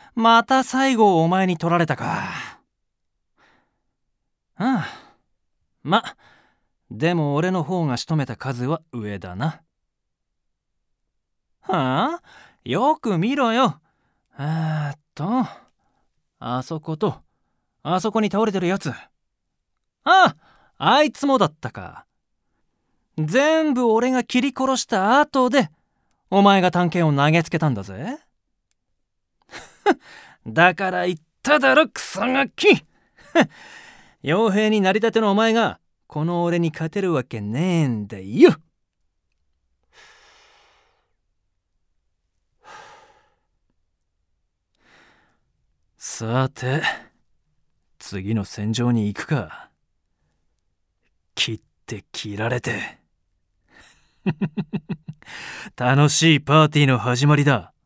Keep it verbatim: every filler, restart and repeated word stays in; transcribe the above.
また最後をお前に取られたか。ああ、ま、でも俺の方が仕留めた数は上だな。はあ、よく見ろよ。えーっと、あそこと、あそこに倒れてるやつ。ああ、あいつもだったか。全部俺が切り殺した後で、お前が短剣を投げつけたんだぜ。だから言っただろ、クソガキ。傭兵になりたてのお前が、この俺に勝てるわけねえんだよ。さて、次の戦場に行くか。切って切られて。楽しいパーティーの始まりだ。